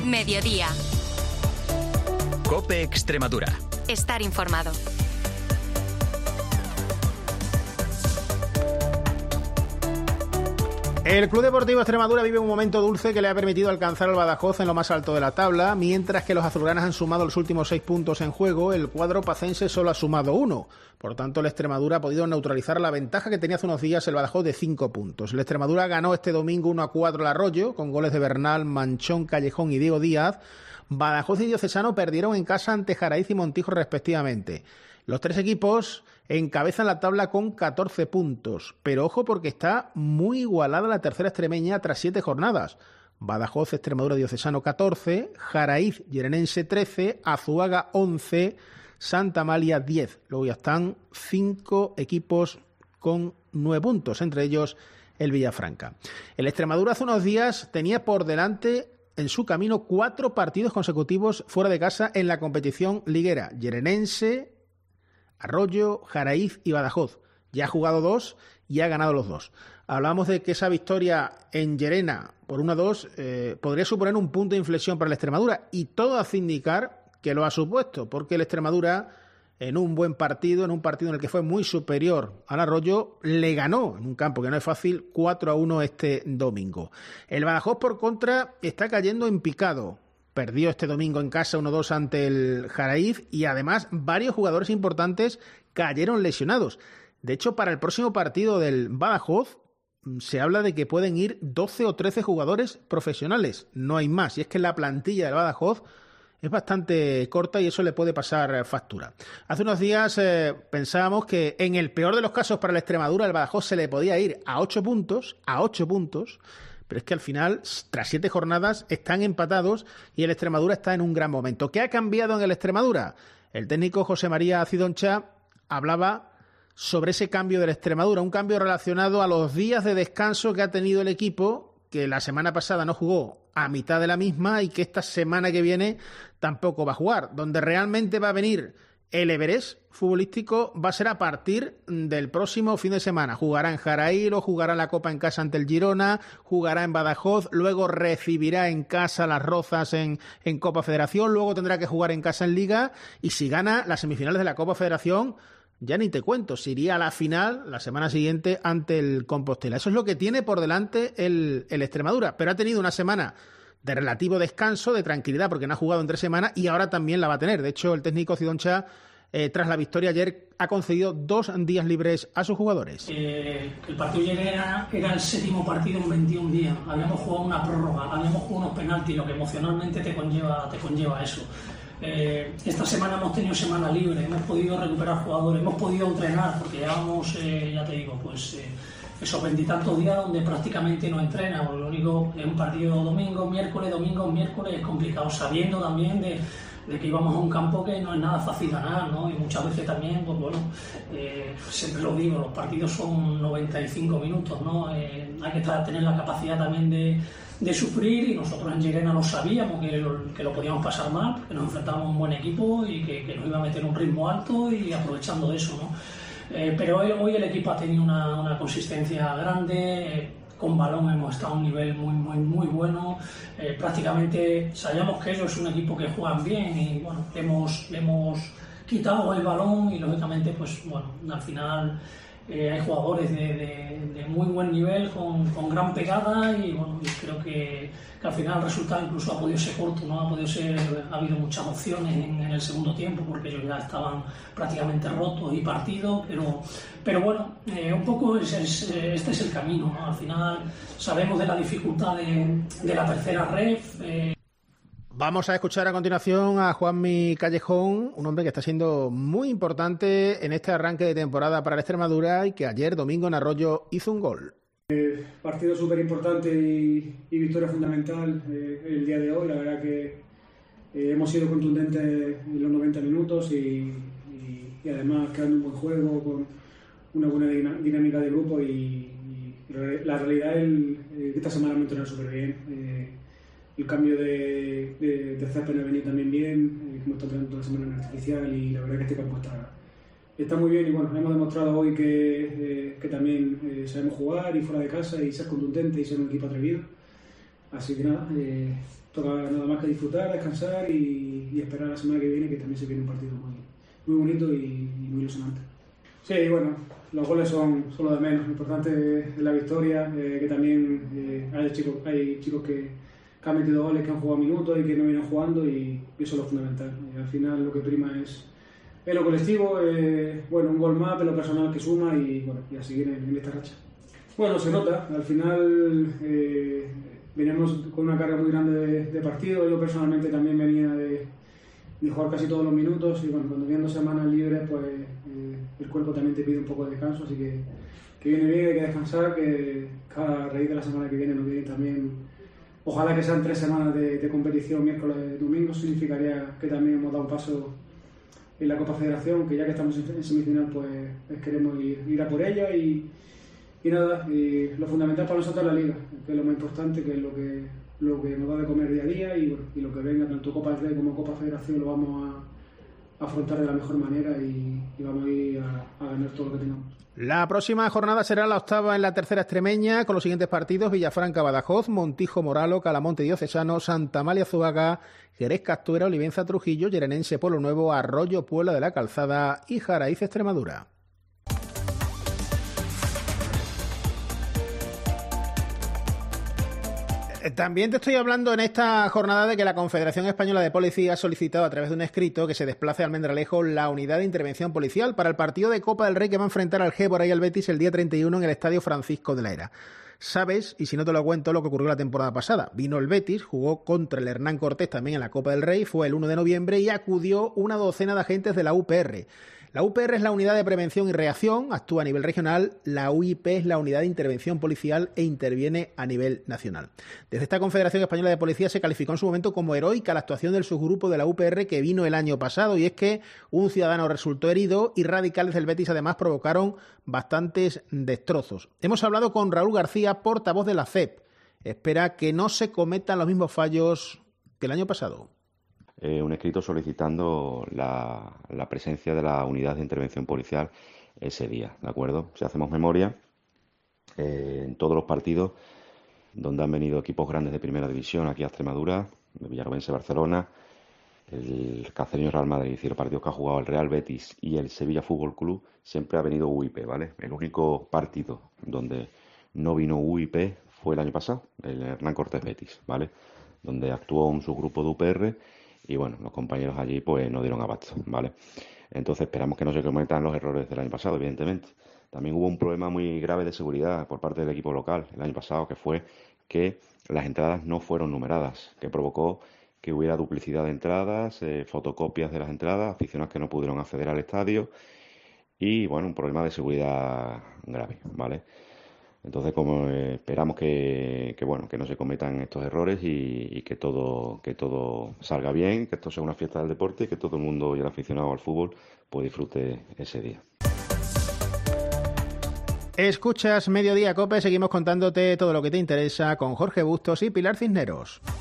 Mediodía. COPE Extremadura. Estar informado. El Club Deportivo Extremadura vive un momento dulce que le ha permitido alcanzar al Badajoz en lo más alto de la tabla. Mientras que los azulgranas han sumado los últimos 6 puntos en juego, el cuadro pacense solo ha sumado 1. Por tanto, el Extremadura ha podido neutralizar la ventaja que tenía hace unos días el Badajoz de 5 puntos. El Extremadura ganó este domingo 1-4 al Arroyo, con goles de Bernal, Manchón, Callejón y Diego Díaz. Badajoz y Diocesano perdieron en casa ante Jaraiz y Montijo respectivamente. Los tres equipos encabezan la tabla con 14 puntos, pero ojo porque está muy igualada la tercera extremeña tras 7 jornadas. Badajoz, Extremadura, Diocesano 14, Jaraiz, Llerenense 13, Azuaga 11, Santa Amalia 10. Luego ya están 5 equipos con 9 puntos, entre ellos el Villafranca. El Extremadura hace unos días tenía por delante en su camino 4 partidos consecutivos fuera de casa en la competición liguera. Llerenense, Arroyo, Jaraiz y Badajoz. Ya ha jugado 2 y ha ganado los 2. Hablábamos de que esa victoria en Llerena por 1-2 podría suponer un punto de inflexión para el Extremadura, y todo hace indicar que lo ha supuesto, porque el Extremadura, en un buen partido, en un partido en el que fue muy superior al Arroyo, le ganó en un campo que no es fácil 4-1 este domingo. El Badajoz, por contra, está cayendo en picado. Perdió este domingo en casa 1-2 ante el Jaraiz y además varios jugadores importantes cayeron lesionados. De hecho, para el próximo partido del Badajoz se habla de que pueden ir 12 o 13 jugadores profesionales. No hay más. Y es que la plantilla del Badajoz es bastante corta y eso le puede pasar factura. Hace unos días pensábamos que en el peor de los casos para la Extremadura el Badajoz se le podía ir a 8 puntos, pero es que al final, tras 7 jornadas, están empatados y el Extremadura está en un gran momento. ¿Qué ha cambiado en el Extremadura? El técnico José María Cidoncha hablaba sobre ese cambio del Extremadura, un cambio relacionado a los días de descanso que ha tenido el equipo, que la semana pasada no jugó a mitad de la misma y que esta semana que viene tampoco va a jugar. Donde realmente va a venir el Everest futbolístico va a ser a partir del próximo fin de semana. Jugará en Jaraíro, jugará la Copa en casa ante el Girona, jugará en Badajoz, luego recibirá en casa las Rozas en Copa Federación, luego tendrá que jugar en casa en Liga, y si gana las semifinales de la Copa Federación, ya ni te cuento, se iría a la final la semana siguiente ante el Compostela. Eso es lo que tiene por delante el Extremadura, pero ha tenido una semana de relativo descanso, de tranquilidad, porque no ha jugado en 3 semanas y ahora también la va a tener. De hecho, el técnico Cidoncha, tras la victoria ayer, ha concedido 2 días libres a sus jugadores. El partido de ayer era el 7º partido en 21 días. Habíamos jugado una prórroga, habíamos jugado unos penaltis, lo que emocionalmente te conlleva eso. Esta semana hemos tenido semana libre, hemos podido recuperar jugadores, hemos podido entrenar, porque llevamos, ya te digo, pues esos 20 y tantos días donde prácticamente no entrenamos. Lo único es un partido domingo, miércoles, es complicado, sabiendo también de que íbamos a un campo que no es nada fácil ganar, ¿no? Y muchas veces también, pues bueno, siempre lo digo, los partidos son 95 minutos, ¿no? Hay que tener la capacidad también de sufrir, y nosotros en Llerena lo sabíamos que lo podíamos pasar mal, porque nos enfrentábamos a un buen equipo y que nos iba a meter un ritmo alto, y aprovechando eso, ¿no? Pero hoy el equipo ha tenido una consistencia grande. Con balón hemos estado a un nivel muy bueno. Prácticamente sabíamos que ellos es un equipo que juegan bien, y bueno, hemos quitado el balón, y lógicamente pues bueno, al final hay jugadores de muy buen nivel con gran pegada, y bueno, creo que al final el resultado incluso ha podido ser corto, ¿no? Ha habido muchas opciones en el segundo tiempo, porque ellos ya estaban prácticamente rotos y partidos, pero bueno, un poco este es el camino, ¿no? Al final sabemos de la dificultad de la tercera ref. Vamos a escuchar a continuación a Juanmi Callejón, un hombre que está siendo muy importante en este arranque de temporada para la Extremadura, y que ayer domingo en Arroyo hizo un gol. Partido súper importante y victoria fundamental el día de hoy. La verdad que hemos sido contundentes en los 90 minutos y además creando un buen juego, con una buena dinámica de grupo, y la realidad es que esta semana hemos entrenado súper bien. El cambio de césped ha venido también bien, hemos estado entrenando toda la semana en artificial, y la verdad que este campo está muy bien, y bueno, hemos demostrado hoy que también sabemos jugar y fuera de casa, y ser contundentes y ser un equipo atrevido. Así que nada, toca nada más que disfrutar, descansar y esperar la semana que viene, que también se viene un partido muy bonito y muy ilusionante. Sí, bueno, los goles son lo de menos. Lo importante es la victoria, que también hay chicos que han metido goles, que han jugado minutos y que no vienen jugando, y eso es lo fundamental. Y al final lo que prima es lo colectivo, bueno, un gol más, pero lo personal que suma y a seguir en esta racha. Bueno, se nota, al final veníamos con una carga muy grande de partido. Yo personalmente también venía de jugar casi todos los minutos, y bueno, cuando vienen 2 semanas libres, pues el cuerpo también te pide un poco de descanso, así que viene bien, hay que descansar, que a raíz de la semana que viene nos viene también, ojalá que sean 3 semanas de competición, miércoles, domingo, significaría que también hemos dado un paso en la Copa Federación, que ya que estamos en semifinal, pues queremos ir a por ella y nada, y lo fundamental para nosotros es la Liga, que es lo más importante, que es lo que nos da de comer día a día, y lo que venga, tanto Copa del Rey como Copa Federación, lo vamos a afrontar de la mejor manera y vamos a ir a ganar todo lo que tengamos. La próxima jornada será la 8ª en la tercera extremeña, con los siguientes partidos: Villafranca-Badajoz, Montijo-Moralo, Calamonte Diocesano, Santa Amalia-Zuaga, Jerez-Castuera, Olivenza-Trujillo, Llerenense-Pueblo Nuevo, Arroyo-Puebla de la Calzada y Jaraíz-Extremadura. También te estoy hablando en esta jornada de que la Confederación Española de Policía ha solicitado a través de un escrito que se desplace a Almendralejo la unidad de intervención policial para el partido de Copa del Rey que va a enfrentar al Gébora y al Betis el día 31 en el Estadio Francisco de la Era. Sabes, y si no te lo cuento, lo que ocurrió la temporada pasada. Vino el Betis, jugó contra el Hernán Cortés también en la Copa del Rey, fue el 1 de noviembre y acudió una docena de agentes de la UPR. La UPR es la Unidad de Prevención y Reacción, actúa a nivel regional. La UIP es la Unidad de Intervención Policial e interviene a nivel nacional. Desde esta Confederación Española de Policía se calificó en su momento como heroica la actuación del subgrupo de la UPR que vino el año pasado, y es que un ciudadano resultó herido y radicales del Betis además provocaron bastantes destrozos. Hemos hablado con Raúl García, portavoz de la CEP. Espera que no se cometan los mismos fallos que el año pasado. Un escrito solicitando la presencia de la unidad de intervención policial ese día, ¿de acuerdo? Si hacemos memoria, en todos los partidos donde han venido equipos grandes de primera división aquí a Extremadura, el Villarrobense Barcelona, el Cacereño Real Madrid, es decir, los partidos que ha jugado el Real Betis y el Sevilla Fútbol Club, siempre ha venido UIP, ¿vale? El único partido donde no vino UIP fue el año pasado, el Hernán Cortés Betis, ¿vale? Donde actuó un subgrupo de UPR. Y bueno, los compañeros allí pues no dieron abasto, ¿vale? Entonces esperamos que no se cometan los errores del año pasado, evidentemente. También hubo un problema muy grave de seguridad por parte del equipo local el año pasado, que fue que las entradas no fueron numeradas, que provocó que hubiera duplicidad de entradas, fotocopias de las entradas, aficionados que no pudieron acceder al estadio y, bueno, un problema de seguridad grave, ¿vale? Entonces, como esperamos que no se cometan estos errores y que todo salga bien, que esto sea una fiesta del deporte y que todo el mundo y el aficionado al fútbol pues disfrute ese día. Escuchas Mediodía Cope, seguimos contándote todo lo que te interesa con Jorge Bustos y Pilar Cisneros.